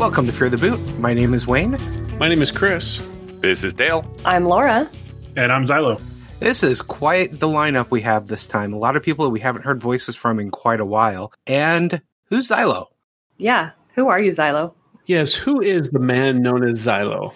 Welcome to Fear the Boot. My name is Wayne. My name is Chris. This is Dale. I'm Laura. And I'm Xylo. This is quite the lineup we have this time. A lot of people that we haven't heard voices from in quite a while. And who's Xylo? Yeah, who are you, Xylo? Yes, who is the man known as Xylo?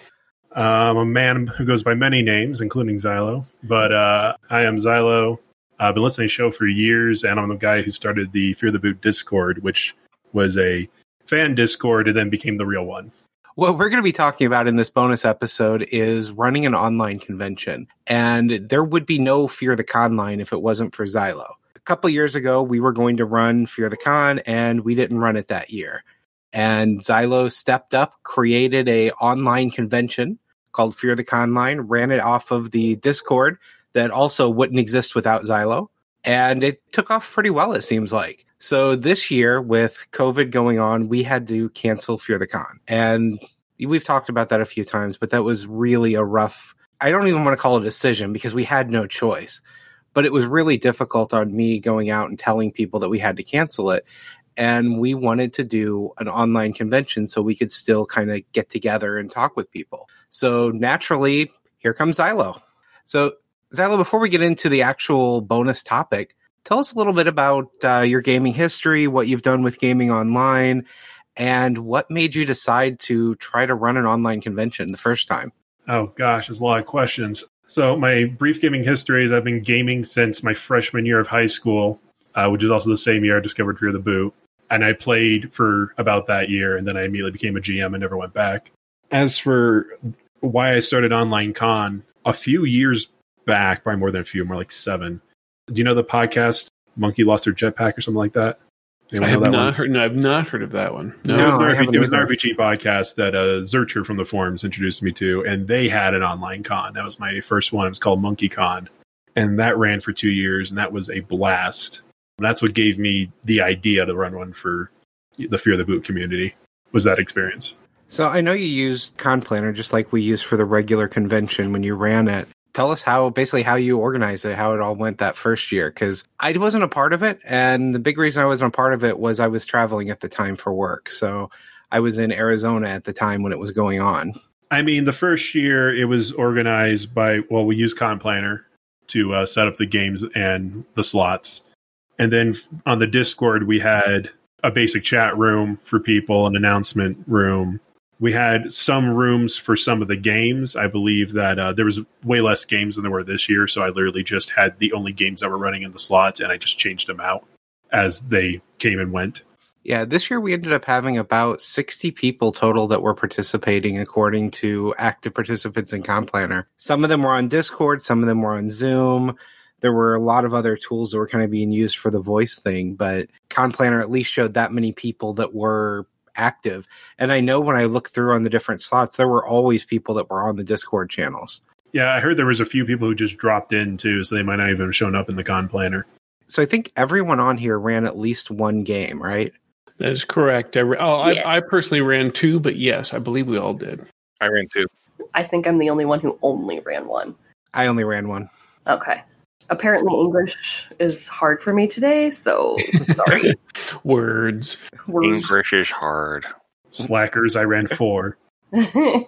A man who goes by many names, including Xylo. But I am Xylo. I've been listening to the show for years, and I'm the guy who started the Fear the Boot Discord, which was a fan Discord and then became the real one. What we're going to be talking about in this bonus episode is running an online convention. And there would be no Fear the Conline if it wasn't for Xylo. A couple years ago, we were going to run Fear the Con, and we didn't run it that year. And Xylo stepped up, created a online convention called Fear the Conline, ran it off of the Discord that also wouldn't exist without Xylo. And it took off pretty well, it seems like. So this year, with COVID going on, we had to cancel Fear the Con. And we've talked about that a few times, but that was really a rough, I don't even want to call it a decision because we had no choice. But it was really difficult on me going out and telling people that we had to cancel it. And we wanted to do an online convention so we could still kind of get together and talk with people. So naturally, here comes Xylo. So Xylo, before we get into the actual bonus topic, tell us a little bit about your gaming history, what you've done with gaming online, and what made you decide to try to run an online convention the first time. Oh, gosh, there's a lot of questions. So my brief gaming history is I've been gaming since my freshman year of high school, which is also the same year I discovered Fear the Boot. And I played for about that year, and then I immediately became a GM and never went back. As for why I started Online Con, a few years back, probably more than a few, more like 7. Do you know the podcast Monkey Lost Their Jetpack or something like that? I have not heard. No, I've not heard of that one. No, it was an RPG podcast that Zurcher from the forums introduced me to, and they had an online con. That was my first one. It was called Monkey Con, and that ran for 2 years, and that was a blast. And that's what gave me the idea to run one for the Fear the Boot community. Was that experience? So I know you used Con Planner just like we used for the regular convention when you ran it. Tell us how you organized it, how it all went that first year, because I wasn't a part of it. And the big reason I wasn't a part of it was I was traveling at the time for work. So I was in Arizona at the time when it was going on. I mean, the first year it was organized by, we used Con Planner to set up the games and the slots. And then on the Discord, we had a basic chat room for people, an announcement room. We had some rooms for some of the games. I believe that there was way less games than there were this year, so I literally just had the only games that were running in the slots, and I just changed them out as they came and went. Yeah, this year we ended up having about 60 people total that were participating according to active participants in Con Planner. Some of them were on Discord, some of them were on Zoom. There were a lot of other tools that were kind of being used for the voice thing, but Con Planner at least showed that many people that were active. And I know when I look through on the different slots, there were always people that were on the Discord channels. Yeah, I heard there was a few people who just dropped in too, so they might not even have shown up in the Con Planner. So I think everyone on here ran at least one game, right? That is correct. I personally ran 2, but yes, I believe we all did. I ran 2. I think I'm the only one who only ran 1. I only ran 1. Okay. Apparently English is hard for me today, so sorry. Words. English is hard. Slackers, I ran 4. Hey,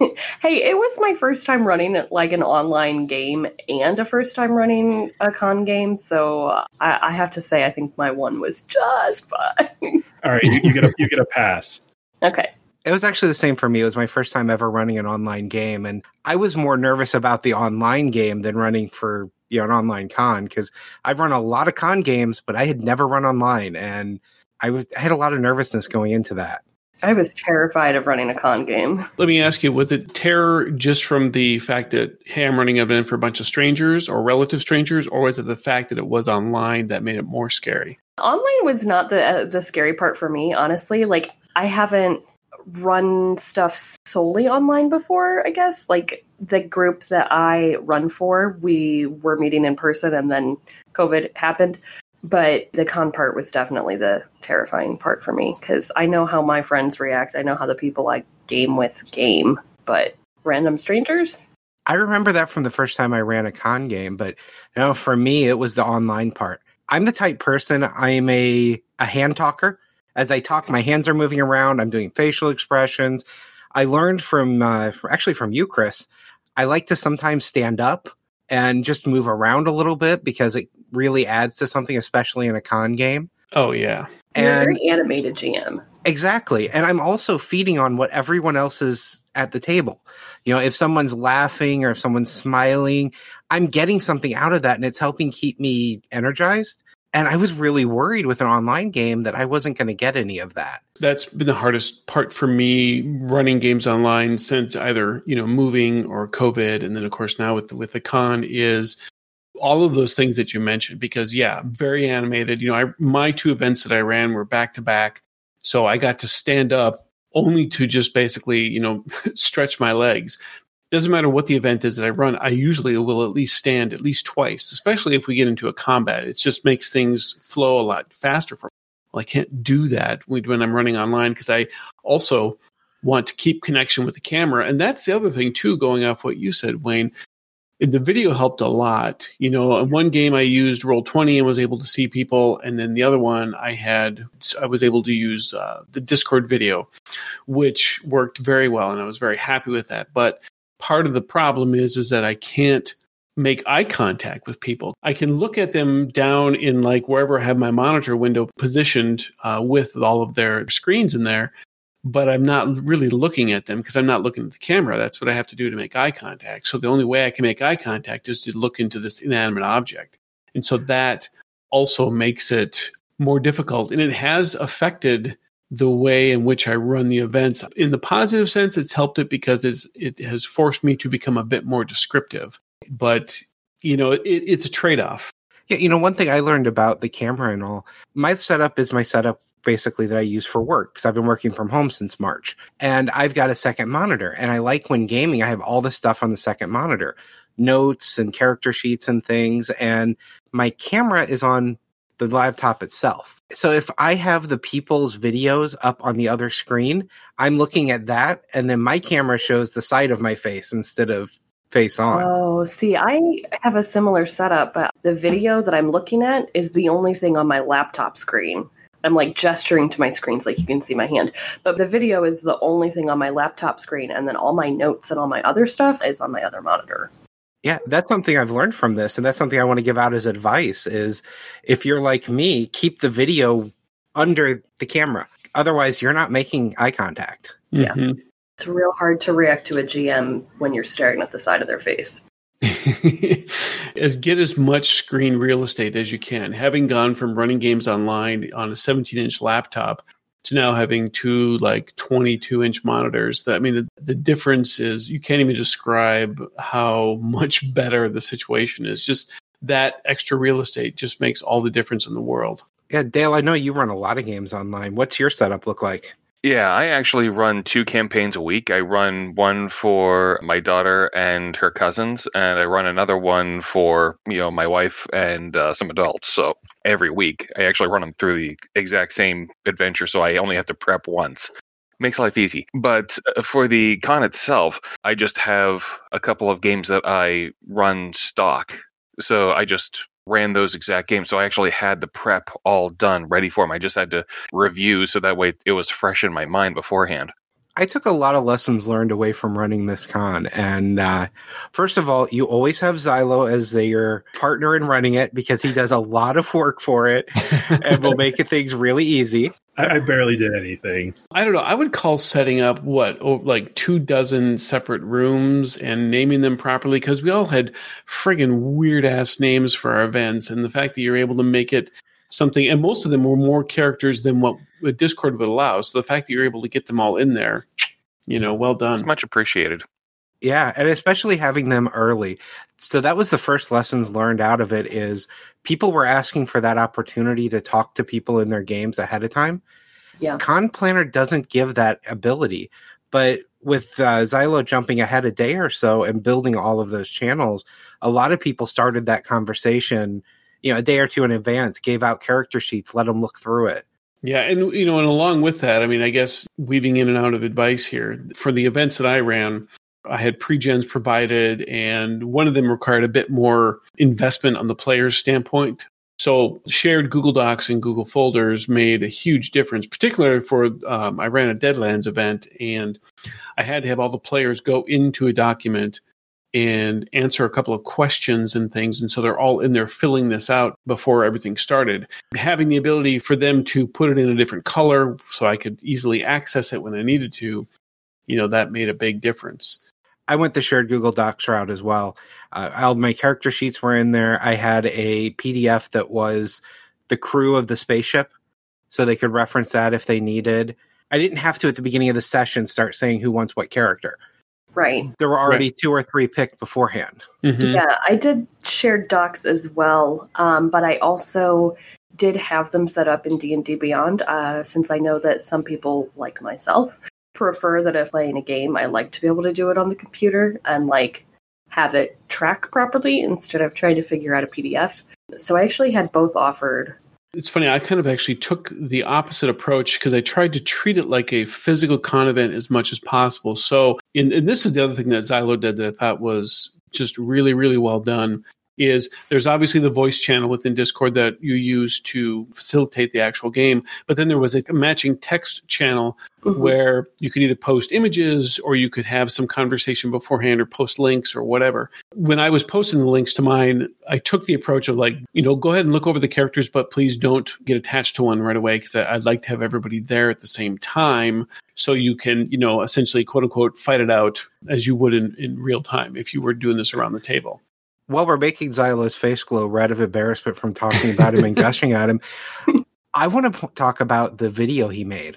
it was my first time running like an online game and a first time running a con game, so I have to say I think my 1 was just fine. All right, you get a pass. Okay. It was actually the same for me. It was my first time ever running an online game, and I was more nervous about the online game than running for an online con, because I've run a lot of con games, but I had never run online, and I had a lot of nervousness going into that. I was terrified of running a con game. Let me ask you, was it terror just from the fact that, hey, I'm running an event for a bunch of strangers or relative strangers, or was it the fact that it was online that made it more scary? Online was not the scary part for me, honestly. Like, I haven't run stuff solely online before, I guess. Like, the group that I run for, we were meeting in person and then COVID happened. But the con part was definitely the terrifying part for me, because I know how my friends react. I know how the people I game with game, but random strangers? I remember that from the first time I ran a con game, but for me, it was the online part. I'm the type person, I am a hand talker, As I talk, my hands are moving around. I'm doing facial expressions. I learned from you, Chris. I like to sometimes stand up and just move around a little bit because it really adds to something, especially in a con game. Oh, yeah. You're a very animated GM. Exactly. And I'm also feeding on what everyone else is at the table. You know, if someone's laughing or if someone's smiling, I'm getting something out of that, and it's helping keep me energized. And I was really worried with an online game that I wasn't going to get any of that. That's been the hardest part for me running games online since either, moving or COVID. And then, of course, now with the con is all of those things that you mentioned, because, very animated. My 2 events that I ran were back to back. So I got to stand up only to just basically, stretch my legs. Doesn't matter what the event is that I run, I usually will at least stand at least twice, especially if we get into a combat. It just makes things flow a lot faster for me. Well, I can't do that when I'm running online because I also want to keep connection with the camera. And that's the other thing, too, going off what you said, Wayne. The video helped a lot. In one game I used Roll20 and was able to see people. And then the other one I was able to use the Discord video, which worked very well. And I was very happy with that. But part of the problem is that I can't make eye contact with people. I can look at them down in like wherever I have my monitor window positioned with all of their screens in there, but I'm not really looking at them because I'm not looking at the camera. That's what I have to do to make eye contact. So the only way I can make eye contact is to look into this inanimate object. And so that also makes it more difficult. And it has affected the way in which I run the events. In the positive sense, it's helped it because it has forced me to become a bit more descriptive. But, it's a trade-off. Yeah, one thing I learned about the camera and all, my setup is my setup basically that I use for work because I've been working from home since March. And I've got a second monitor. And I like when gaming, I have all the stuff on the second monitor, notes and character sheets and things. And my camera is on the laptop itself. So if I have the people's videos up on the other screen, I'm looking at that, and then my camera shows the side of my face instead of face on. Oh, see, I have a similar setup, but the video that I'm looking at is the only thing on my laptop screen. I'm like gesturing to my screens like you can see my hand. But the video is the only thing on my laptop screen, and then all my notes and all my other stuff is on my other monitor. Yeah, that's something I've learned from this, and that's something I want to give out as advice is if you're like me, keep the video under the camera. Otherwise, you're not making eye contact. Yeah. Mm-hmm. It's real hard to react to a GM when you're staring at the side of their face. Get as much screen real estate as you can. Having gone from running games online on a 17-inch laptop to now having 2 22-inch monitors. The difference is you can't even describe how much better the situation is. Just that extra real estate just makes all the difference in the world. Yeah, Dale, I know you run a lot of games online. What's your setup look like? Yeah, I actually run 2 campaigns a week. I run one for my daughter and her cousins, and I run another one for, my wife and some adults. So every week, I actually run them through the exact same adventure, so I only have to prep once. Makes life easy. But for the con itself, I just have a couple of games that I run stock. So I just ran those exact games. So I actually had the prep all done, ready for them. I just had to review so that way it was fresh in my mind beforehand. I took a lot of lessons learned away from running this con. And first of all, you always have Xylo as your partner in running it because he does a lot of work for it and will make things really easy. I barely did anything. I don't know. I would call setting up 24 separate rooms and naming them properly, because we all had friggin' weird ass names for our events. And the fact that you're able to make it something, and most of them were more characters than what Discord would allow. So the fact that you're able to get them all in there, well done. It's much appreciated. Yeah, and especially having them early. So that was the first lessons learned out of it is people were asking for that opportunity to talk to people in their games ahead of time. Yeah. Con Planner doesn't give that ability. But with Xylo jumping ahead a day or so and building all of those channels, a lot of people started that conversation, a day or two in advance, gave out character sheets, let them look through it. Yeah, and and along with that, I guess weaving in and out of advice here, for the events that I ran, I had pre-gens provided, and one of them required a bit more investment on the player's standpoint. So shared Google Docs and Google Folders made a huge difference, particularly for I ran a Deadlands event, and I had to have all the players go into a document and answer a couple of questions and things. And so they're all in there filling this out before everything started. Having the ability for them to put it in a different color so I could easily access it when I needed to, that made a big difference. I went the shared Google Docs route as well. All my character sheets were in there. I had a PDF that was the crew of the spaceship, so they could reference that if they needed. I didn't have to, at the beginning of the session, start saying who wants what character. Right. There were already 2 or 3 picked beforehand. Mm-hmm. Yeah, I did shared docs as well, but I also did have them set up in D&D Beyond, since I know that some people, like myself, prefer that if playing a game, I like to be able to do it on the computer and have it track properly instead of trying to figure out a PDF. So I actually had both offered. It's funny, I kind of actually took the opposite approach because I tried to treat it like a physical con event as much as possible. So, and this is the other thing that Xylo did that I thought was just really, really well done, is there's obviously the voice channel within Discord that you use to facilitate the actual game, but then there was a matching text channel where you could either post images or you could have some conversation beforehand or post links or whatever. When I was posting the links to mine, I took the approach of go ahead and look over the characters, but please don't get attached to one right away because I'd like to have everybody there at the same time so you can, essentially, quote unquote, fight it out as you would in real time if you were doing this around the table. While we're making Xylo's face glow red of embarrassment from talking about him and gushing at him, I want to talk about the video he made.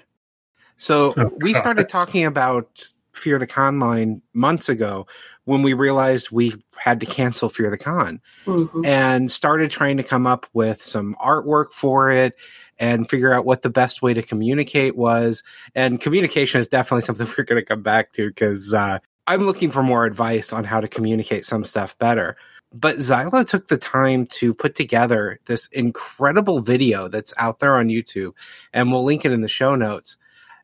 So we started talking about Fear the Conline months ago when we realized we had to cancel Fear the Con and started trying to come up with some artwork for it and figure out what the best way to communicate was. And communication is definitely something we're going to come back to because I'm looking for more advice on how to communicate some stuff better. But Xylo took the time to put together this incredible video that's out there on YouTube, and we'll link it in the show notes.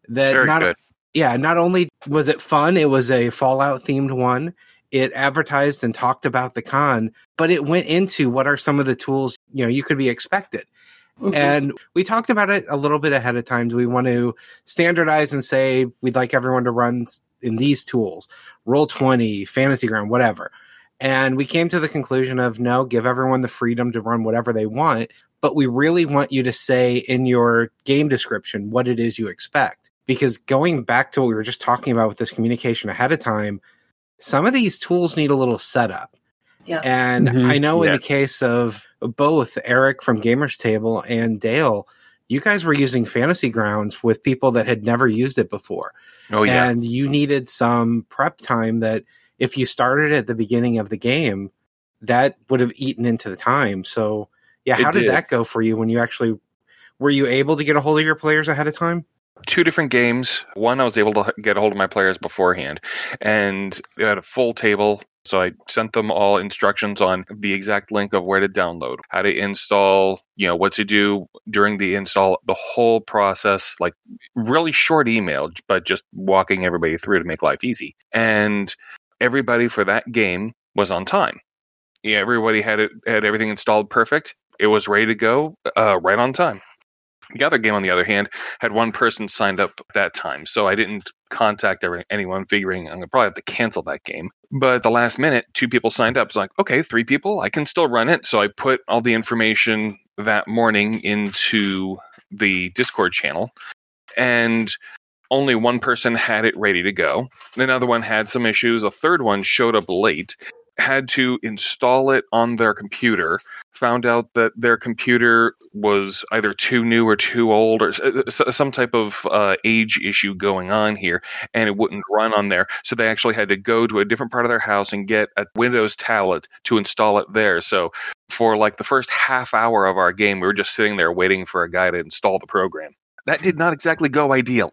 Not only was it fun, it was a Fallout themed one. It advertised and talked about the con, but it went into what are some of the tools you could be expected. And we talked about it a little bit ahead of time. Do we want to standardize and say we'd like everyone to run in these tools, Roll20, Fantasy Ground, whatever? And we came to the conclusion of no, give everyone the freedom to run whatever they want, but we really want you to say in your game description what it is you expect. Because going back to what we were just talking about with this communication ahead of time, some of these tools need a little setup. Yeah. And I know in the case of both Eric from Gamers Table and Dale, you guys were using Fantasy Grounds with people that had never used it before. Oh, yeah. And you needed some prep time that if you started at the beginning of the game, that would have eaten into the time. So, yeah, how did that go for you when you actually were you able to get a hold of your players ahead of time? 2 different games. One, I was able to get a hold of my players beforehand, and we had a full table. So I sent them all instructions on the exact link of where to download, how to install, what to do during the install, the whole process, really short email, but just walking everybody through to make life easy. And everybody for that game was on time. Yeah, everybody had everything installed perfect. It was ready to go right on time. The other game, on the other hand, had one person signed up at that time, so I didn't contact anyone figuring I'm going to probably have to cancel that game. But at the last minute, 2 people signed up. It's like, okay, 3 people, I can still run it. So I put all the information that morning into the Discord channel, and only one person had it ready to go. Another one had some issues. A third one showed up late, had to install it on their computer, found out that their computer was either too new or too old or some type of age issue going on here, and it wouldn't run on there. So they actually had to go to a different part of their house and get a Windows tablet to install it there. So for the first half hour of our game, we were just sitting there waiting for a guy to install the program. That did not exactly go ideal.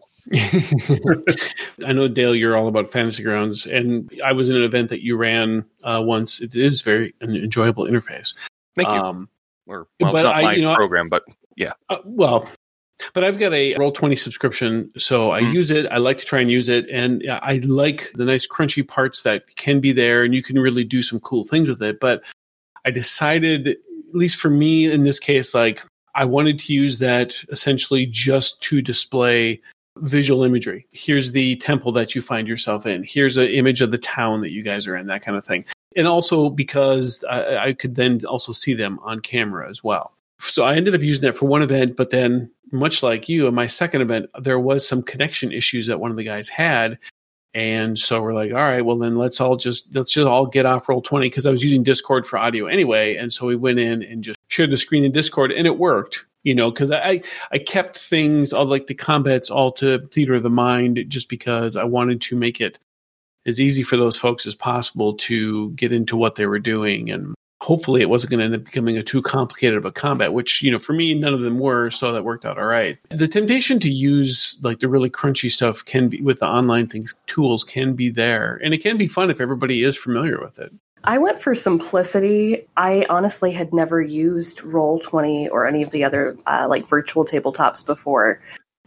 I know, Dale, you're all about Fantasy Grounds, and I was in an event that you ran once. It is very an enjoyable interface. Thank you. It's not my program, but yeah. But I've got a Roll20 subscription, so I use it. I like to try and use it, and I like the nice crunchy parts that can be there, and you can really do some cool things with it. But I decided at least for me in this case, like I wanted to use that essentially just to display visual imagery. Here's the temple that you find yourself in. Here's an image of the town that you guys are in, that kind of thing. And also because I could then also see them on camera as well. So I ended up using that for one event, but then much like you, in my second event, there was some connection issues that one of the guys had. And so we're like, all right, well then let's just all get off Roll20, because I was using Discord for audio anyway. And so we went in and just shared the screen in Discord, and it worked, because I kept things all like the combats all to theater of the mind, just because I wanted to make it as easy for those folks as possible to get into what they were doing. And hopefully it wasn't going to end up becoming a too complicated of a combat, which, for me, none of them were. So that worked out all right. The temptation to use like the really crunchy stuff can be with the online tools can be there. And it can be fun if everybody is familiar with it. I went for simplicity. I honestly had never used Roll20 or any of the other like virtual tabletops before.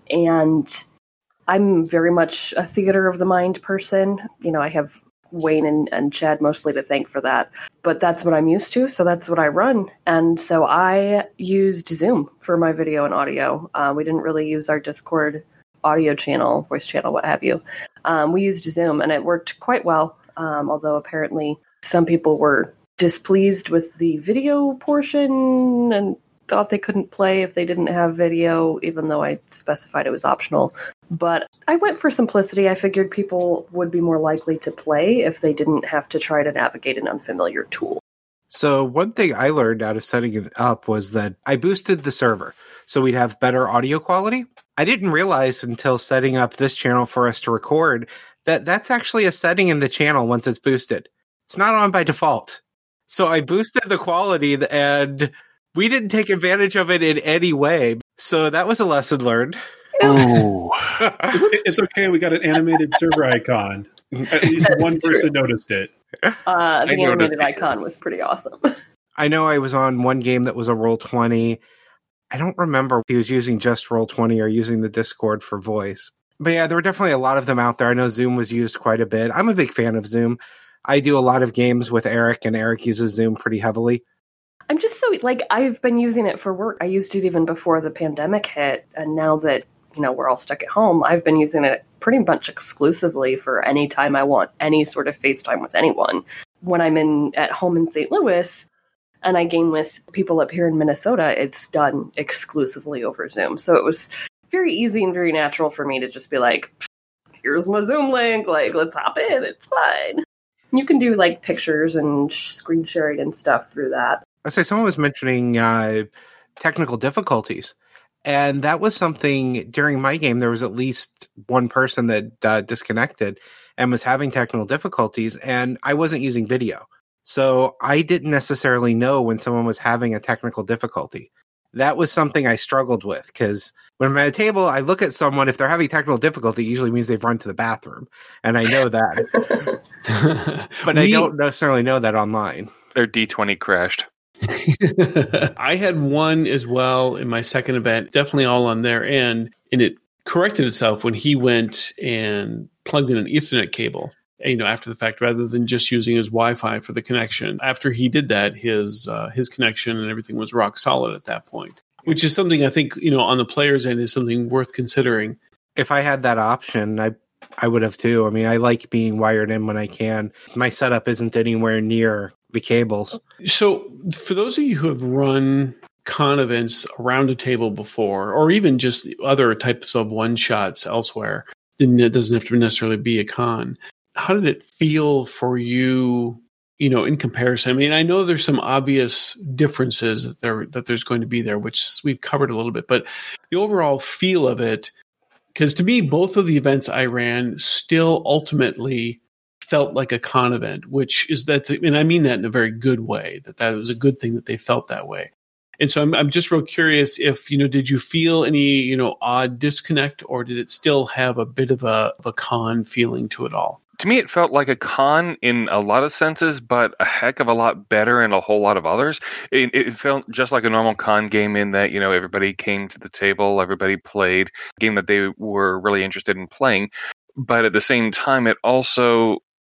And I'm very much a theater of the mind person. I have Wayne and Chad mostly to thank for that. But that's what I'm used to, so that's what I run. And so I used Zoom for my video and audio. We didn't really use our Discord audio channel, voice channel, what have you. We used Zoom, and it worked quite well, although apparently some people were displeased with the video portion and thought they couldn't play if they didn't have video, even though I specified it was optional. But I went for simplicity. I figured people would be more likely to play if they didn't have to try to navigate an unfamiliar tool. So one thing I learned out of setting it up was that I boosted the server so we'd have better audio quality. I didn't realize until setting up this channel for us to record that that's actually a setting in the channel once it's boosted. It's not on by default. So I boosted the quality and we didn't take advantage of it in any way. So that was a lesson learned. Ooh. It's okay. We got an animated server icon. At least one person noticed it. The animated icon was pretty awesome. I know I was on one game that was a Roll20. I don't remember if he was using just Roll20 or using the Discord for voice. But yeah, there were definitely a lot of them out there. I know Zoom was used quite a bit. I'm a big fan of Zoom. I do a lot of games with Eric, and Eric uses Zoom pretty heavily. I'm just so, I've been using it for work. I used it even before the pandemic hit, and now that, we're all stuck at home, I've been using it pretty much exclusively for any time I want any sort of FaceTime with anyone. When I'm at home in St. Louis and I game with people up here in Minnesota, it's done exclusively over Zoom. So it was very easy and very natural for me to just be like, here's my Zoom link, let's hop in, it's fine. You can do pictures and screen sharing and stuff through that. I say someone was mentioning technical difficulties. And that was something during my game. There was at least one person that disconnected and was having technical difficulties, and I wasn't using video. So I didn't necessarily know when someone was having a technical difficulty. That was something I struggled with, because when I'm at a table, I look at someone. If they're having technical difficulty, it usually means they've run to the bathroom. And I know that. But I don't necessarily know that online. Their D20 crashed. I had one as well in my second event, definitely all on their end, and it corrected itself when he went and plugged in an Ethernet cable, after the fact, rather than just using his Wi-Fi for the connection. After he did that, his connection and everything was rock solid at that point, which is something I think, on the player's end is something worth considering. If I had that option, I would have too. I mean, I like being wired in when I can. My setup isn't anywhere near the cables. So for those of you who have run con events around a table before, or even just other types of one-shots elsewhere, then it doesn't have to necessarily be a con. How did it feel for you, in comparison? I mean, I know there's some obvious differences that there's going to be there, which we've covered a little bit, but the overall feel of it, because to me, both of the events I ran still ultimately felt like a con event, and I mean that in a very good way, that was a good thing that they felt that way. And so I'm just real curious if, did you feel any, odd disconnect, or did it still have a bit of a con feeling to it all? To me, it felt like a con in a lot of senses, but a heck of a lot better in a whole lot of others. It felt just like a normal con game in that, everybody came to the table, everybody played a game that they were really interested in playing. But at the same time, it also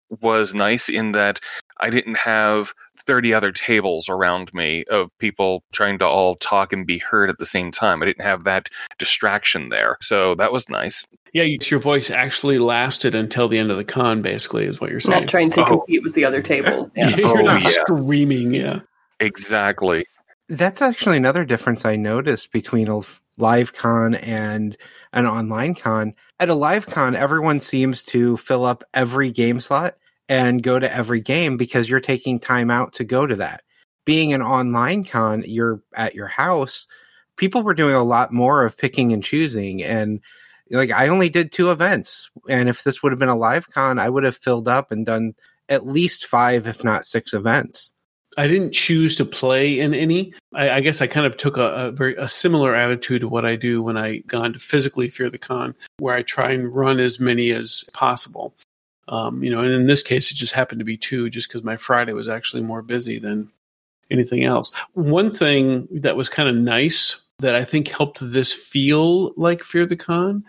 was nice in that I didn't have 30 other tables around me of people trying to all talk and be heard at the same time. I didn't have that distraction there. So that was nice. Yeah, your voice actually lasted until the end of the con, basically, is what you're saying. Not trying to compete with the other tables. Yeah. You're not screaming, yeah. Exactly. That's actually another difference I noticed between a live con and an online con. At a live con, everyone seems to fill up every game slot and go to every game because you're taking time out to go to that. Being an online con, you're at your house. People were doing a lot more of picking and choosing. And like, I only did 2 events. And if this would have been a live con, I would have filled up and done at least 5, if not 6 events. I didn't choose to play in any. I guess I kind of took a similar attitude to what I do when I gone to physically Fear the Con, where I try and run as many as possible. And in this case, it just happened to be 2, just because my Friday was actually more busy than anything else. One thing that was kind of nice that I think helped this feel like Fear the Con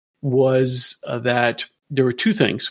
was that there were 2 things.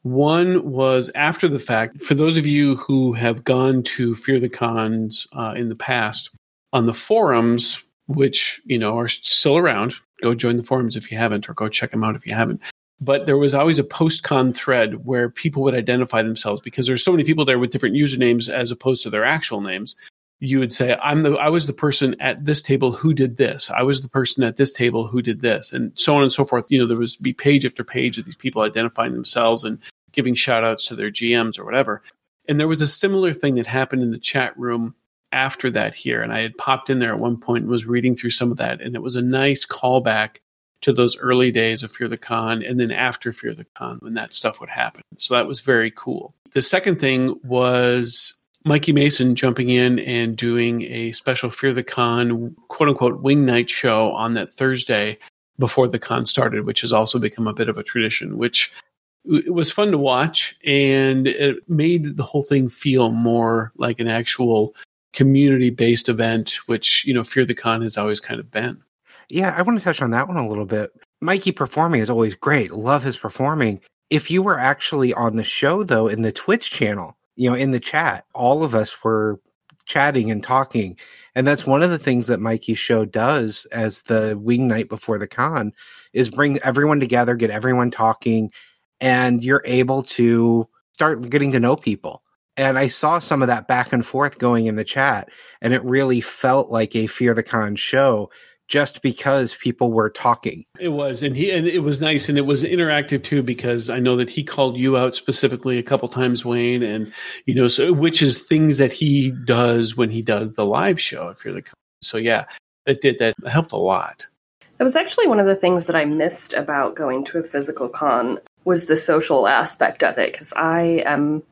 One was after the fact. For those of you who have gone to Fear the Cons in the past, on the forums, which are still around, go join the forums if you haven't, or go check them out if you haven't. But there was always a post-con thread where people would identify themselves, because there's so many people there with different usernames as opposed to their actual names. You would say, I was the person at this table who did this. I was the person at this table who did this, and so on and so forth. There was be page after page of these people identifying themselves and giving shout outs to their GMs or whatever. And there was a similar thing that happened in the chat room after that here. And I had popped in there at one point and was reading through some of that. And it was a nice callback to those early days of Fear the Con, and then after Fear the Con, when that stuff would happen. So that was very cool. The second thing was Mikey Mason jumping in and doing a special Fear the Con, quote unquote, wing night show on that Thursday before the con started, which has also become a bit of a tradition, which it was fun to watch, and it made the whole thing feel more like an actual community-based event, which, Fear the Con has always kind of been. Yeah, I want to touch on that one a little bit. Mikey performing is always great. Love his performing. If you were actually on the show, though, in the Twitch channel, in the chat, all of us were chatting and talking. And that's one of the things that Mikey's show does as the wing night before the con, is bring everyone together, get everyone talking, and you're able to start getting to know people. And I saw some of that back and forth going in the chat, and it really felt like a Fear the Con show just because people were talking. It was, and it was nice, and it was interactive too, because I know that he called you out specifically a couple times, Wayne, and so which is things that he does when he does the live show at Fear the Con. So yeah, that helped a lot. That was actually one of the things that I missed about going to a physical con, was the social aspect of it, because I'm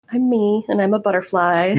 me, and I'm a butterfly,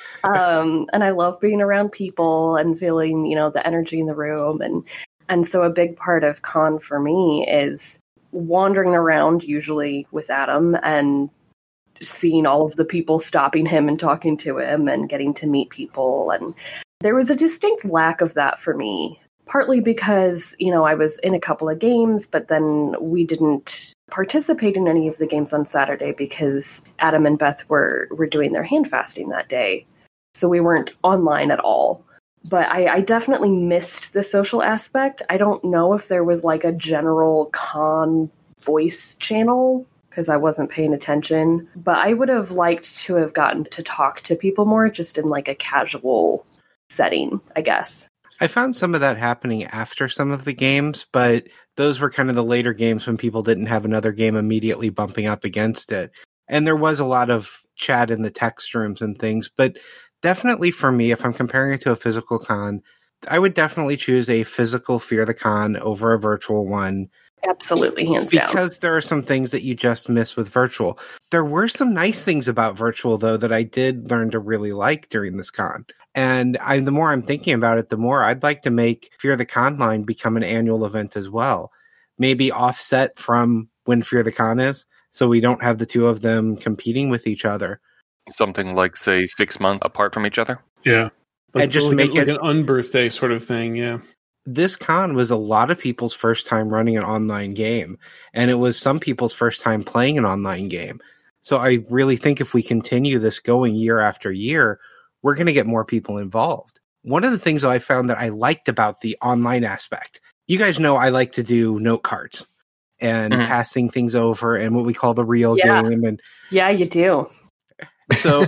and I love being around people and feeling, the energy in the room, and so a big part of con for me is wandering around, usually with Adam, and seeing all of the people stopping him and talking to him and getting to meet people, and there was a distinct lack of that for me. Partly because, I was in a couple of games, but then we didn't participate in any of the games on Saturday because Adam and Beth were doing their hand fasting that day. So we weren't online at all. But I definitely missed the social aspect. I don't know if there was like a general con voice channel, because I wasn't paying attention. But I would have liked to have gotten to talk to people more, just in like a casual setting, I guess. I found some of that happening after some of the games, but those were kind of the later games when people didn't have another game immediately bumping up against it. And there was a lot of chat in the text rooms and things, but definitely for me, if I'm comparing it to a physical con, I would definitely choose a physical Fear the Con over a virtual one. Absolutely, hands down. Because there are some things that you just miss with virtual. There were some nice things about virtual, though, that I did learn to really like during this con. And the more I'm thinking about it, the more I'd like to make Fear the Con line become an annual event as well. Maybe offset from when Fear the Con is, so we don't have the two of them competing with each other. Something like, say, 6 months apart from each other? Yeah. Like, and just like make it an unbirthday sort of thing, yeah. This con was a lot of people's first time running an online game, and it was some people's first time playing an online game. So I really think if we continue this going year after year, we're going to get more people involved. One of the things I found that I liked about the online aspect, you guys know I like to do note cards and passing things over and what we call the real game. And yeah, you do. So,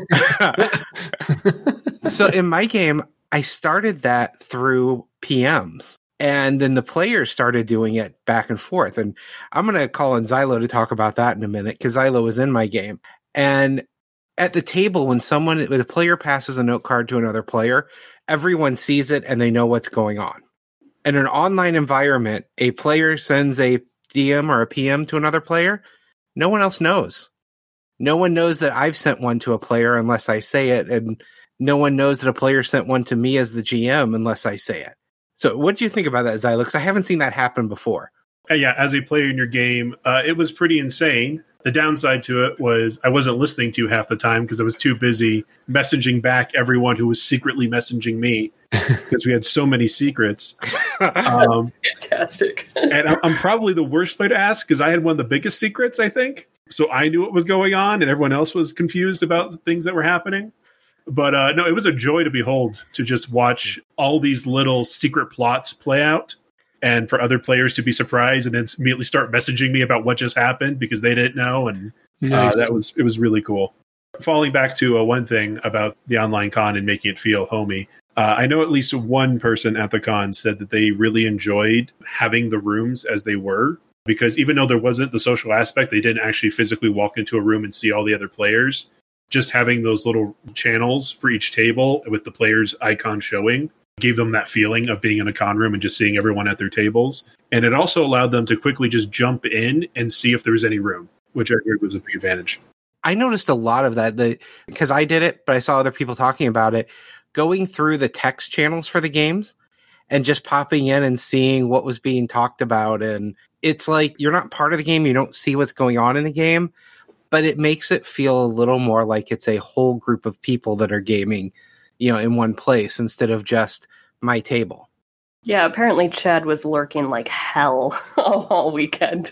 so in my game, I started that through PMs. And then the players started doing it back and forth. And I'm going to call in Xylo to talk about that in a minute because Xylo was in my game. And at the table, when a player passes a note card to another player, everyone sees it and they know what's going on. In an online environment, a player sends a DM or a PM to another player. No one else knows. No one knows that I've sent one to a player unless I say it. And no one knows that a player sent one to me as the GM unless I say it. So what do you think about that, Xylo? Because I haven't seen that happen before. Yeah, as a player in your game, it was pretty insane. The downside to it was I wasn't listening to you half the time because I was too busy messaging back everyone who was secretly messaging me because we had so many secrets. Fantastic. And I'm probably the worst player to ask because I had one of the biggest secrets, I think. So I knew what was going on and everyone else was confused about things that were happening. But no, it was a joy to behold, to just watch all these little secret plots play out and for other players to be surprised and then immediately start messaging me about what just happened because they didn't know. And Nice. it was really cool. Falling back to one thing about the online con and making it feel homey. I know at least one person at the con said that they really enjoyed having the rooms as they were, because even though there wasn't the social aspect, they didn't actually physically walk into a room and see all the other players. Just having those little channels for each table with the player's icon showing gave them that feeling of being in a con room and just seeing everyone at their tables. And it also allowed them to quickly just jump in and see if there was any room, which I heard was a big advantage. I noticed a lot of that because I did it, but I saw other people talking about it, going through the text channels for the games and just popping in and seeing what was being talked about. And it's like you're not part of the game. You don't see what's going on in the game. But it makes it feel a little more like it's a whole group of people that are gaming, in one place instead of just my table. Yeah, apparently Chad was lurking like hell all weekend.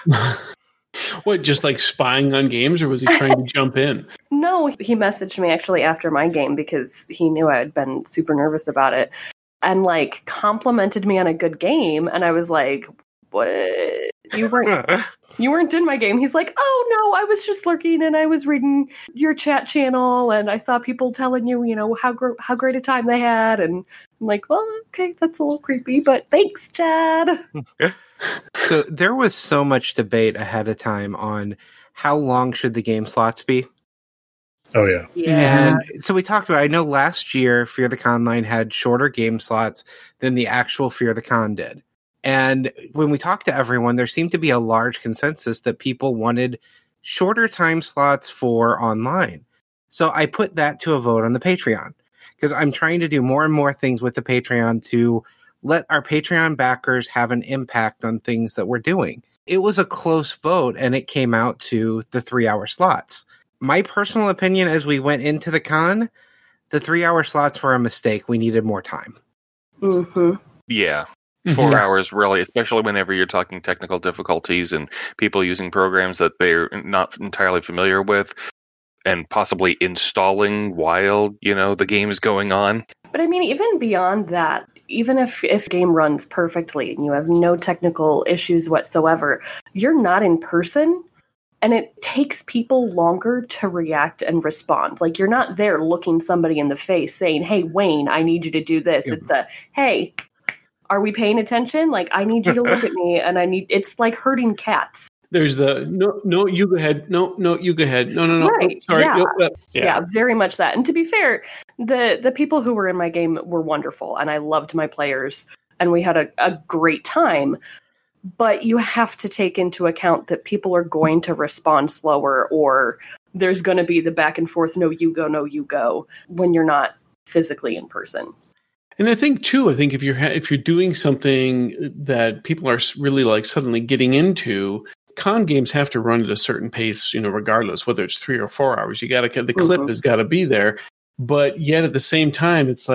What, just like spying on games, or was he trying to jump in? No, he messaged me actually after my game because he knew I had been super nervous about it and like complimented me on a good game. And I was like, what? You weren't in my game. He's like, oh no, I was just lurking and I was reading your chat channel and I saw people telling you, how great a time they had. And I'm like, well, okay, that's a little creepy, but thanks, Chad. So there was so much debate ahead of time on how long should the game slots be. Oh, yeah. Yeah. And so we talked about, I know last year Fear the Conline had shorter game slots than the actual Fear the Con did. And when we talked to everyone, there seemed to be a large consensus that people wanted shorter time slots for online. So I put that to a vote on the Patreon because I'm trying to do more and more things with the Patreon to let our Patreon backers have an impact on things that we're doing. It was a close vote and it came out to the 3-hour slots. My personal opinion as we went into the con, the 3-hour slots were a mistake. We needed more time. Mm-hmm. Yeah. 4 hours, really, especially whenever you're talking technical difficulties and people using programs that they're not entirely familiar with and possibly installing while, the game is going on. But I mean, even beyond that, even if game runs perfectly and you have no technical issues whatsoever, you're not in person and it takes people longer to react and respond. Like you're not there looking somebody in the face saying, hey, Wayne, I need you to do this. It's a, hey, are we paying attention? Like, I need you to look at me and it's like herding cats. There's the, no, you go ahead. No, you go ahead. No. Right. Oh, sorry. Yeah. Yeah, very much that. And to be fair, the people who were in my game were wonderful and I loved my players and we had a great time. But you have to take into account that people are going to respond slower or there's going to be the back and forth, no, you go, when you're not physically in person. And I think if you're doing something that people are really like suddenly getting into, con games have to run at a certain pace, regardless whether it's 3 or 4 hours. The clip has got to be there. But yet at the same time, it's like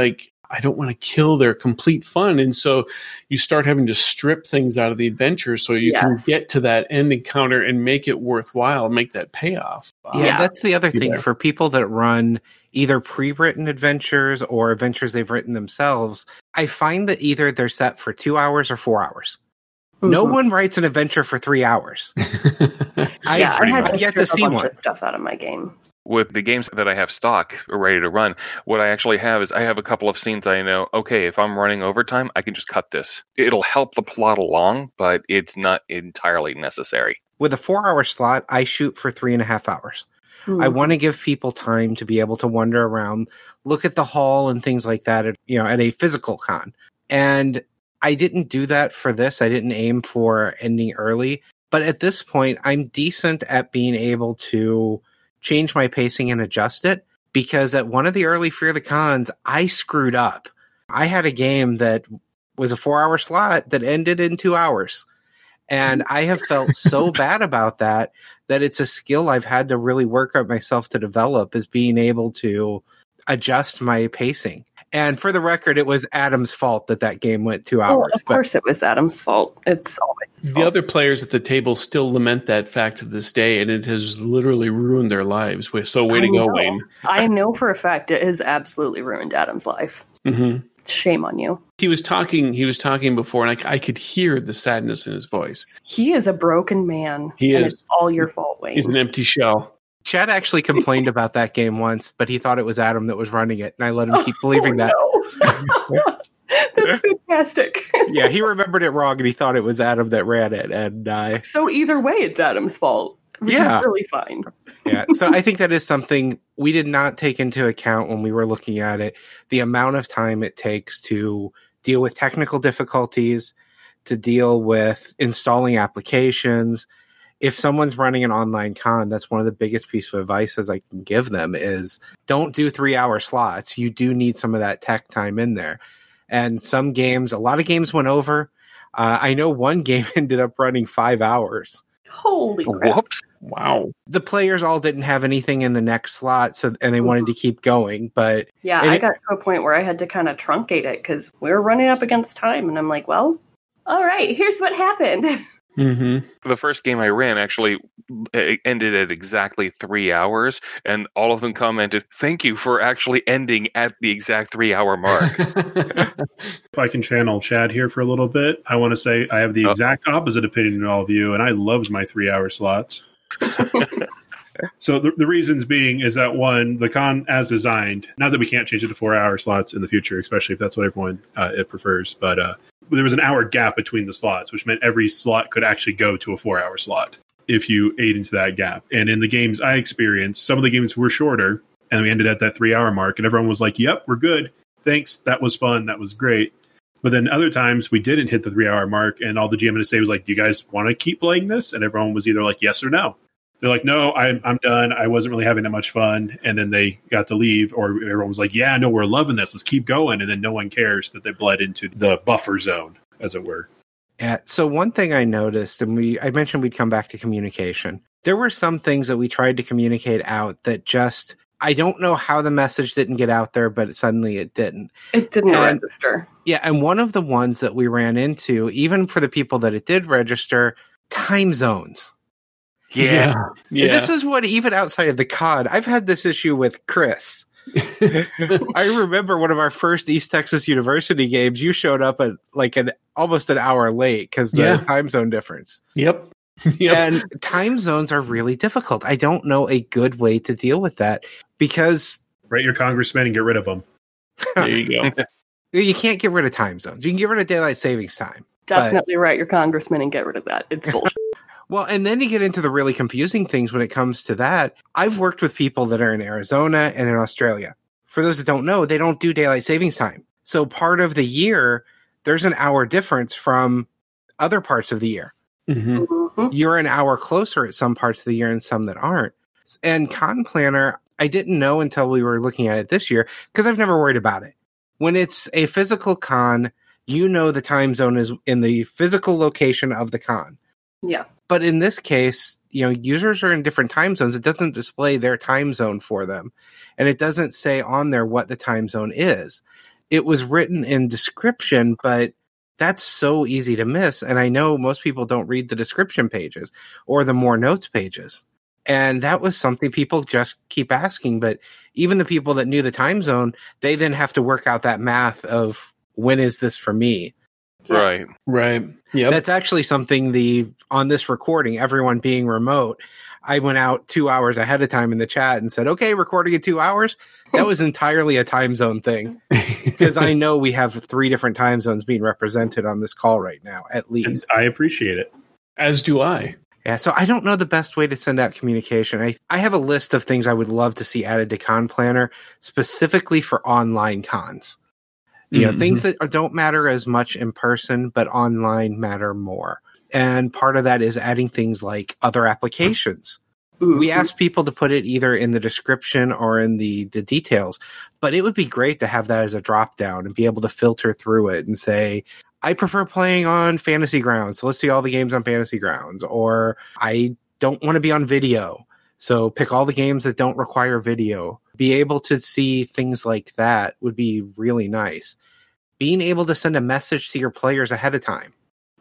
I don't want to kill their complete fun. And so you start having to strip things out of the adventure so you can get to that end encounter and make it worthwhile, make that payoff. Yeah, that's the other thing for people that run either pre-written adventures or adventures they've written themselves. I find that either they're set for 2 hours or 4 hours. Mm-hmm. No one writes an adventure for 3 hours. I had yet to see one. Of stuff out of my game. With the games that I have stock ready to run, what I actually have is I have a couple of scenes that I know, okay, if I'm running overtime, I can just cut this. It'll help the plot along, but it's not entirely necessary. With a 4-hour slot, I shoot for 3.5 hours. I want to give people time to be able to wander around, look at the hall and things like that at a physical con. And I didn't do that for this. I didn't aim for ending early. But at this point, I'm decent at being able to change my pacing and adjust it, because at one of the early Fear the Cons, I screwed up. I had a game that was a 4-hour slot that ended in 2 hours. And I have felt so bad about that it's a skill I've had to really work on myself to develop, is being able to adjust my pacing. And for the record, it was Adam's fault that game went 2 hours. Of course it was Adam's fault. It's always his fault. The other players at the table still lament that fact to this day, and it has literally ruined their lives. So way to go, Wayne. I know for a fact it has absolutely ruined Adam's life. Mm-hmm. Shame on you. He was talking before, and I could hear the sadness in his voice. He is a broken man. He is. It's all your fault, Wayne. He's an empty shell. Chad actually complained about that game once, but he thought it was Adam that was running it, and I let him keep believing that. No. That's fantastic. Yeah, he remembered it wrong, and he thought it was Adam that ran it. And so either way, it's Adam's fault, which is really fine. Yeah, so I think that is something we did not take into account when we were looking at it. The amount of time it takes to deal with technical difficulties, to deal with installing applications. If someone's running an online con, that's one of the biggest pieces of advice I can give them is don't do 3-hour slots. You do need some of that tech time in there. And some games, a lot of games went over. I know one game ended up running 5 hours. Holy crap. Whoops. Wow. The players all didn't have anything in the next slot, and they wanted to keep going. But yeah, I got to a point where I had to kind of truncate it because we were running up against time. And I'm like, well, all right, here's what happened. Mm-hmm. The first game I ran actually ended at exactly 3 hours, and all of them commented, "Thank you for actually ending at the exact 3-hour mark." If I can channel Chad here for a little bit, I want to say I have the exact opposite opinion than all of you, and I loved my 3-hour slots. So the reasons being is that, one, the con as designed, not that we can't change it to 4-hour slots in the future, especially if that's what everyone it prefers, but there was an hour gap between the slots, which meant every slot could actually go to a 4-hour slot if you ate into that gap. And in the games I experienced, some of the games were shorter, and we ended at that 3-hour mark, and everyone was like, yep, we're good. Thanks. That was fun. That was great. But then other times we didn't hit the 3-hour mark, and all the GM had to say was like, do you guys want to keep playing this? And everyone was either like, yes or no. They're like, no, I'm done. I wasn't really having that much fun. And then they got to leave, or everyone was like, yeah, no, we're loving this. Let's keep going. And then no one cares that they bled into the buffer zone, as it were. Yeah. So one thing I noticed, and I mentioned we'd come back to communication. There were some things that we tried to communicate out that just, I don't know how the message didn't get out there, but suddenly it didn't. It didn't register. Yeah. And one of the ones that we ran into, even for the people that it did register, time zones. Yeah. This is what, even outside of the con, I've had this issue with Chris. I remember one of our first East Texas University games, you showed up at like almost an hour late because the time zone difference. Yep. And time zones are really difficult. I don't know a good way to deal with that because... Write your congressman and get rid of them. There you go. You can't get rid of time zones. You can get rid of daylight savings time. Definitely write your congressman and get rid of that. It's bullshit. Well, and then you get into the really confusing things when it comes to that. I've worked with people that are in Arizona and in Australia. For those that don't know, they don't do daylight savings time. So part of the year, there's an hour difference from other parts of the year. Mm-hmm. Mm-hmm. You're an hour closer at some parts of the year and some that aren't. And Con Planner, I didn't know until we were looking at it this year because I've never worried about it. When it's a physical con, you know the time zone is in the physical location of the con. Yeah. But in this case, users are in different time zones. It doesn't display their time zone for them. And it doesn't say on there what the time zone is. it was written in description, but that's so easy to miss. And I know most people don't read the description pages or the more notes pages. And that was something people just keep asking. But even the people that knew the time zone, they then have to work out that math of when is this for me? Right. Right. Yeah. That's actually something on this recording, everyone being remote, I went out 2 hours ahead of time in the chat and said, okay, recording in 2 hours. That was entirely a time zone thing because I know we have 3 different time zones being represented on this call right now, at least. I appreciate it. As do I. Yeah, so I don't know the best way to send out communication. I have a list of things I would love to see added to Con Planner specifically for online cons. You know, things that don't matter as much in person, but online matter more. And part of that is adding things like other applications. We ask people to put it either in the description or in the details, but it would be great to have that as a drop down and be able to filter through it and say, I prefer playing on Fantasy Grounds, so let's see all the games on Fantasy Grounds. Or I don't want to be on video, so pick all the games that don't require video. Be able to see things like that would be really nice. Being able to send a message to your players ahead of time.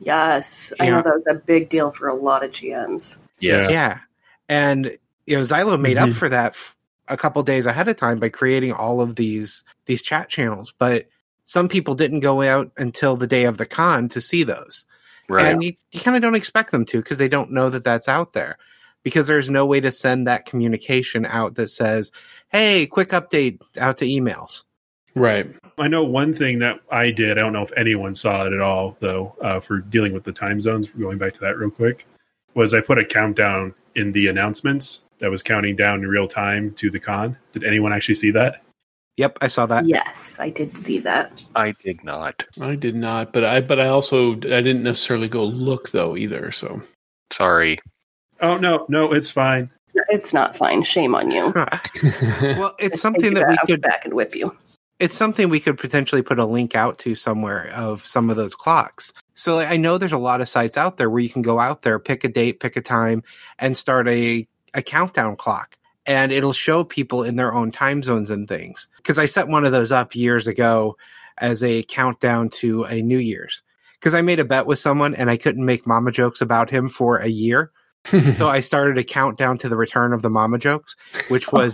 Yes, I know that was a big deal for a lot of GMs. Yeah. And Xylo made up for that a couple days ahead of time by creating all of these chat channels. But some people didn't go out until the day of the con to see those. Right. And you kind of don't expect them to because they don't know that that's out there. Because there's no way to send that communication out that says, hey, quick update out to emails. Right. I know one thing that I did, I don't know if anyone saw it at all, though, for dealing with the time zones, going back to that real quick, was I put a countdown in the announcements that was counting down in real time to the con. Did anyone actually see that? Yep, I saw that. Yes, I did see that. I did not. I did not, but I didn't necessarily go look though either. So sorry. Oh no, it's fine. It's not fine. Shame on you. Well, it's something that we could back and whip you. It's something we could potentially put a link out to somewhere of some of those clocks. So I know there's a lot of sites out there where you can go out there, pick a date, pick a time, and start a countdown clock. And it'll show people in their own time zones and things. Because I set one of those up years ago as a countdown to a New Year's. Because I made a bet with someone and I couldn't make mama jokes about him for a year. So I started a countdown to the return of the mama jokes, which was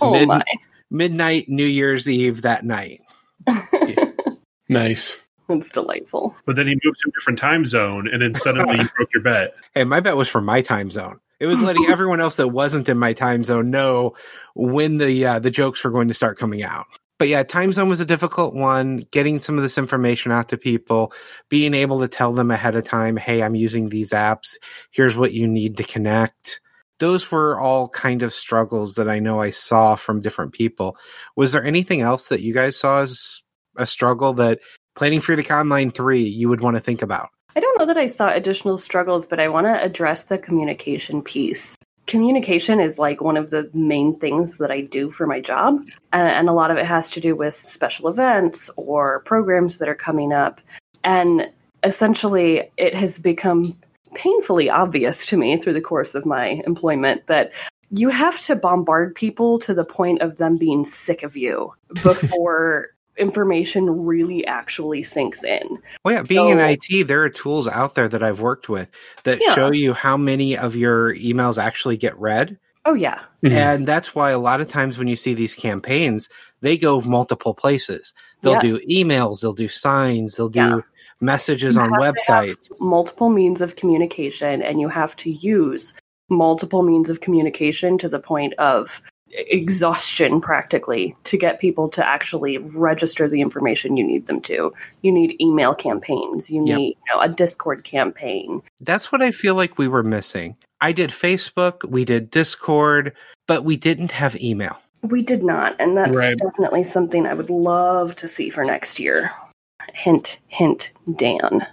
midnight New Year's Eve that night. Yeah. Nice. It's delightful. But then he moved to a different time zone, and then suddenly you broke your bet. Hey, my bet was for my time zone. It was letting everyone else that wasn't in my time zone know when the jokes were going to start coming out. But yeah, time zone was a difficult one. Getting some of this information out to people, being able to tell them ahead of time, hey, I'm using these apps. Here's what you need to connect. Those were all kind of struggles that I know I saw from different people. Was there anything else that you guys saw as a struggle that planning for the Conline 3 you would want to think about? I don't know that I saw additional struggles, but I want to address the communication piece. Communication is like one of the main things that I do for my job. And a lot of it has to do with special events or programs that are coming up. And essentially, it has become painfully obvious to me through the course of my employment that you have to bombard people to the point of them being sick of you before information really actually sinks in. Well, yeah, being in IT, there are tools out there that I've worked with that show you how many of your emails actually get read. Oh, yeah. And that's why a lot of times when you see these campaigns, they go multiple places. They'll do emails, they'll do signs, they'll do messages on websites. Multiple means of communication, and you have to use multiple means of communication to the point of exhaustion practically to get people to actually register the information you need them to. You need email campaigns. You need a Discord campaign. That's what I feel like we were missing. I did Facebook, we did Discord, but we didn't have email. We did not, and that's definitely something I would love to see for next year. Hint, hint, Dan.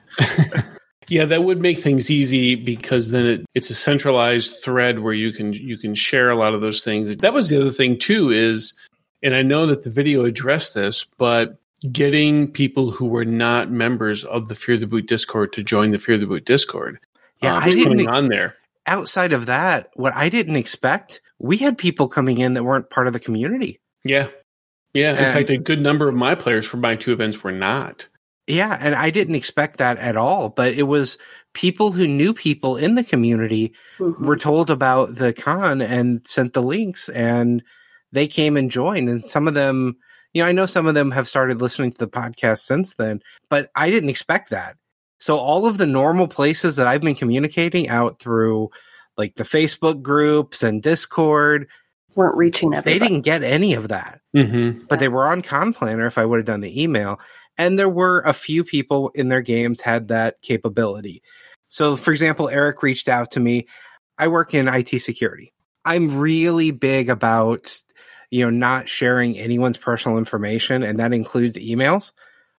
Yeah, that would make things easy because then it's a centralized thread where you can share a lot of those things. That was the other thing too is, and I know that the video addressed this, but getting people who were not members of the Fear the Boot Discord to join the Fear the Boot Discord. Yeah, I didn't on there. Outside of that, what I didn't expect, we had people coming in that weren't part of the community. Yeah. Yeah, in fact, a good number of my players for my 2 events were not. Yeah, and I didn't expect that at all, but it was people who knew people in the community were told about the con and sent the links, and they came and joined. And some of them, I know some of them have started listening to the podcast since then, but I didn't expect that. So all of the normal places that I've been communicating out through, like the Facebook groups and Discord, weren't reaching everybody. They didn't get any of that, but they were on Con Planner if I would have done the email. And there were a few people in their games had that capability. So, for example, Eric reached out to me. I work in IT security. I'm really big about, not sharing anyone's personal information, and that includes emails.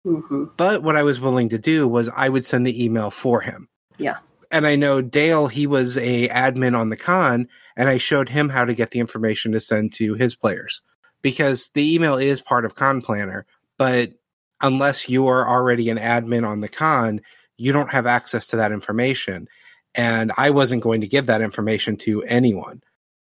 But what I was willing to do was I would send the email for him. Yeah. And I know Dale, he was a admin on the con, and I showed him how to get the information to send to his players. Because the email is part of Con Planner, but unless you are already an admin on the con, you don't have access to that information. And I wasn't going to give that information to anyone.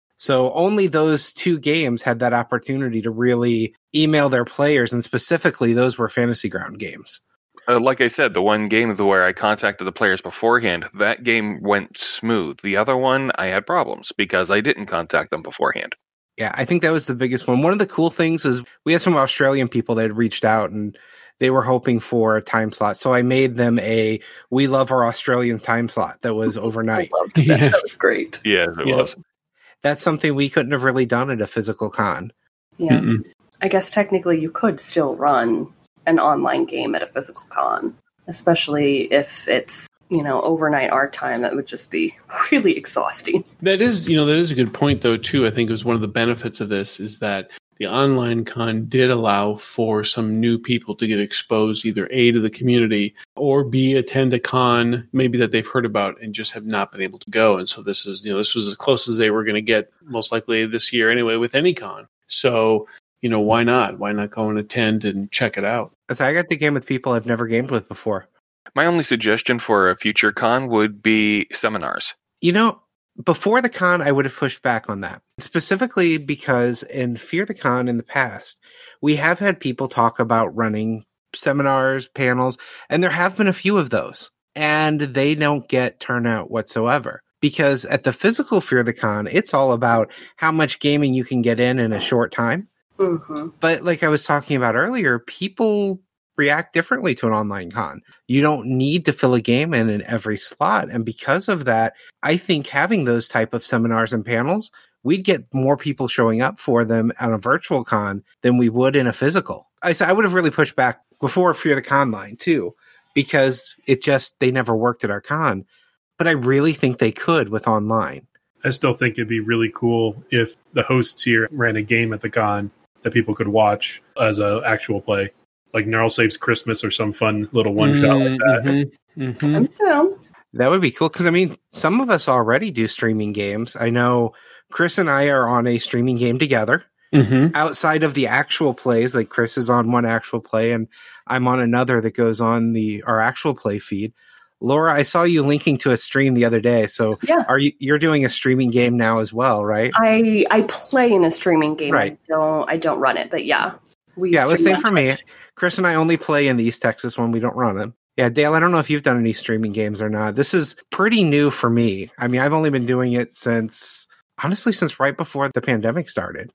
So only those 2 games had that opportunity to really email their players, and specifically those were Fantasy Ground games. Like I said, the one game where I contacted the players beforehand, that game went smooth. The other one, I had problems because I didn't contact them beforehand. Yeah, I think that was the biggest one. One of the cool things is we had some Australian people that had reached out, and they were hoping for a time slot. So I made them We Love Our Australian time slot that was overnight. I loved that. Yes. That was great. Yeah, it was. That's something we couldn't have really done at a physical con. Yeah. I guess technically you could still run an online game at a physical con, especially if it's, overnight our time. That would just be really exhausting. That is a good point, though, too. I think it was one of the benefits of this is that the online con did allow for some new people to get exposed, either A, to the community, or B, attend a con maybe that they've heard about and just have not been able to go. And so this was as close as they were going to get, most likely this year anyway, with any con. So, why not? Why not go and attend and check it out? So I got the game with people I've never gamed with before. My only suggestion for a future con would be seminars. Before the con, I would have pushed back on that, specifically because in Fear the Con in the past, we have had people talk about running seminars, panels, and there have been a few of those, and they don't get turnout whatsoever. Because at the physical Fear the Con, it's all about how much gaming you can get in a short time. But like I was talking about earlier, people react differently to an online con. You don't need to fill a game in every slot. And because of that, I think having those type of seminars and panels, we'd get more people showing up for them on a virtual con than we would in a physical. I would have really pushed back before Fear the Con line too, because they never worked at our con. But I really think they could with online. I still think it'd be really cool if the hosts here ran a game at the con that people could watch as an actual play. Like Gnarl Saves Christmas or some fun little one-shot like that. I'm down. That would be cool, because, some of us already do streaming games. I know Chris and I are on a streaming game together. Outside of the actual plays, like Chris is on one actual play, and I'm on another that goes on our actual play feed. Laura, I saw you linking to a stream the other day, so yeah. You're doing a streaming game now as well, right? I play in a streaming game. Right. I don't run it, but yeah. It was the same for me. Chris and I only play in the East Texas one. We don't run it. Yeah, Dale, I don't know if you've done any streaming games or not. This is pretty new for me. I've only been doing it since right before the pandemic started.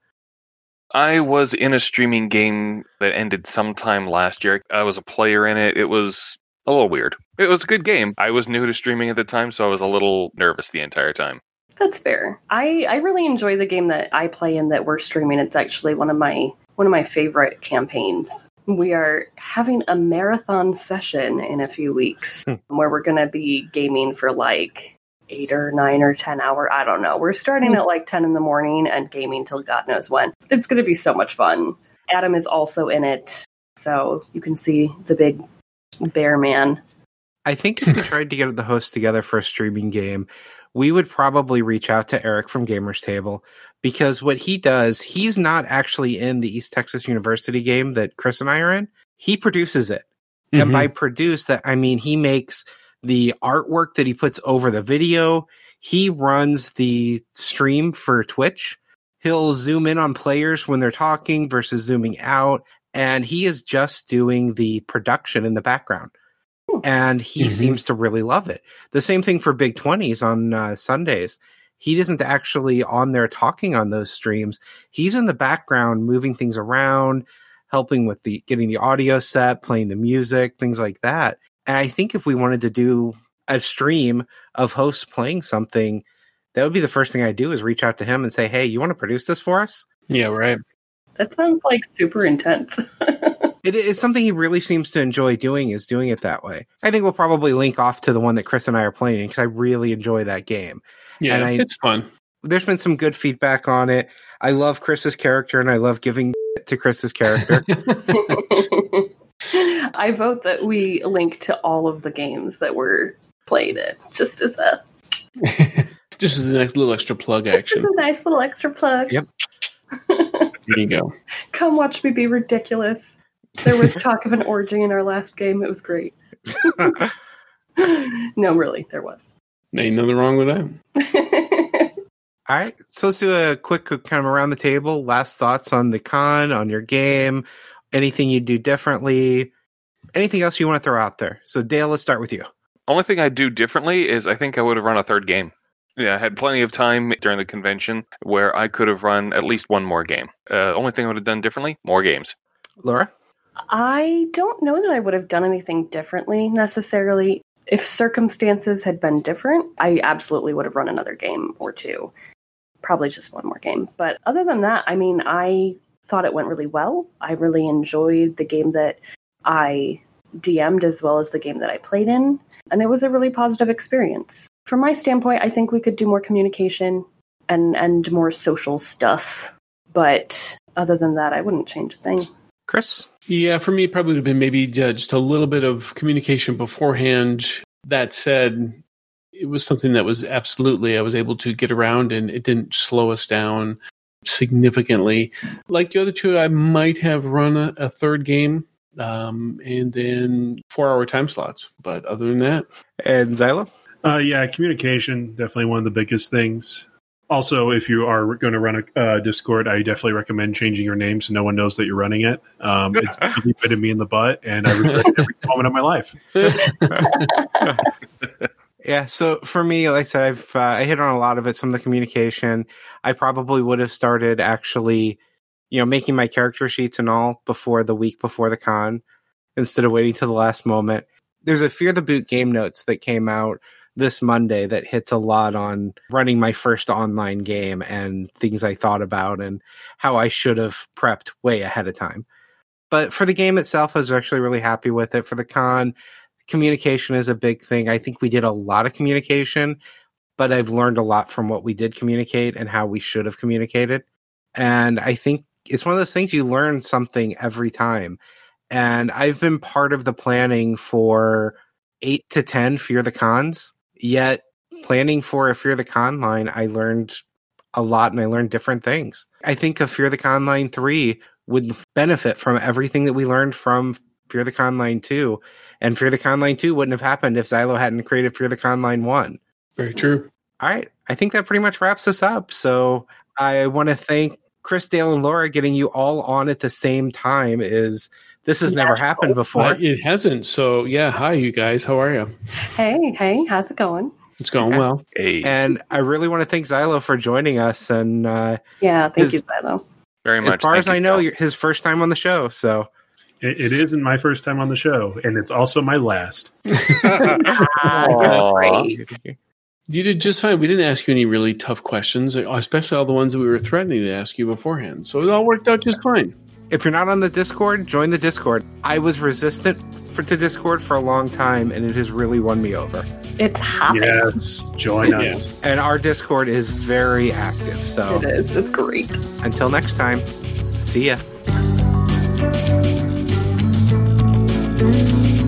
I was in a streaming game that ended sometime last year. I was a player in it. It was a little weird. It was a good game. I was new to streaming at the time, so I was a little nervous the entire time. That's fair. I really enjoy the game that I play in that we're streaming. It's actually one of my favorite campaigns. We are having a marathon session in a few weeks where we're going to be gaming for like 8 or 9 or 10 hours. I don't know. We're starting at like 10 in the morning and gaming till God knows when. It's going to be so much fun. Adam is also in it, so you can see the big bear man. I think if we tried to get the hosts together for a streaming game, we would probably reach out to Eric from Gamers Table, because what he does, he's not actually in the East Texas University game that Chris and I are in. He produces it. And by produce that, I mean he makes the artwork that he puts over the video. He runs the stream for Twitch. He'll zoom in on players when they're talking versus zooming out. And he is just doing the production in the background. And he seems to really love it. The same thing for Big 20s on Sundays. He isn't actually on there talking on those streams. He's in the background moving things around, helping with getting the audio set, playing the music, things like that. And I think if we wanted to do a stream of hosts playing something, that would be the first thing I'd do is reach out to him and say, hey, you want to produce this for us? Yeah, right. That sounds like super intense. It's something he really seems to enjoy doing, is doing it that way. I think we'll probably link off to the one that Chris and I are playing because I really enjoy that game. Yeah, and it's fun. There's been some good feedback on it. I love Chris's character, and I love giving to Chris's character. I vote that we link to all of the games that were played in, just as a nice little extra plug action. Just a nice little extra plug. Yep. There you go. Come watch me be ridiculous. There was talk of an orgy in our last game. It was great. No, really, there was. Ain't nothing wrong with that. All right, so let's do a quick kind of around the table. Last thoughts on the con, on your game, anything you'd do differently, anything else you want to throw out there. So Dale, let's start with you. Only thing I'd do differently is I think I would have run a third game. Yeah, I had plenty of time during the convention where I could have run at least one more game. Only thing I would have done differently, more games. Laura? I don't know that I would have done anything differently necessarily. If circumstances had been different, I absolutely would have run another game or two. Probably just one more game. But other than that, I mean, I thought it went really well. I really enjoyed the game that I DM'd as well as the game that I played in. And it was a really positive experience. From my standpoint, I think we could do more communication and more social stuff. But other than that, I wouldn't change a thing. Chris? Yeah, for me, it probably would have been maybe just a little bit of communication beforehand. That said, it was something that was absolutely, I was able to get around and it didn't slow us down significantly. Like the other two, I might have run a third game and then 4-hour time slots. But other than that. And Xylo? Yeah, communication, definitely one of the biggest things. Also, if you are going to run a Discord, I definitely recommend changing your name so no one knows that you're running it. It's really bitten me in the butt, and I regret it every moment of my life. Yeah, so for me, like I said, I hit on a lot of it, some of the communication. I probably would have started actually, making my character sheets and all before the week before the con, instead of waiting till the last moment. There's a Fear the Boot game notes that came out this Monday that hits a lot on running my first online game and things I thought about and how I should have prepped way ahead of time. But for the game itself, I was actually really happy with it. For the con, communication is a big thing. I think we did a lot of communication, but I've learned a lot from what we did communicate and how we should have communicated. And I think it's one of those things you learn something every time. And I've been part of the planning for 8 to 10 Fear the Cons. Yet, planning for a Fear the Con line, I learned a lot and I learned different things. I think a Fear the Con line 3 would benefit from everything that we learned from Fear the Con line 2. And Fear the Con line 2 wouldn't have happened if Xylo hadn't created Fear the Con line 1. Very true. All right. I think that pretty much wraps us up. So I want to thank Chris, Dale, and Laura. Getting you all on at the same time this has never happened before. It hasn't. So, yeah. Hi, you guys. How are you? Hey. How's it going? It's going well. Hey. And I really want to thank Xylo for joining us. And yeah, thank you, Xylo. Very much. As far as I know, his first time on the show. So it isn't my first time on the show, and it's also my last. Great. You did just fine. We didn't ask you any really tough questions, especially all the ones that we were threatening to ask you beforehand. So it all worked out just fine. If you're not on the Discord, join the Discord. I was resistant to Discord for a long time, and it has really won me over. It's happening. Yes, join us. Yeah. And our Discord is very active. So it is. It's great. Until next time, see ya.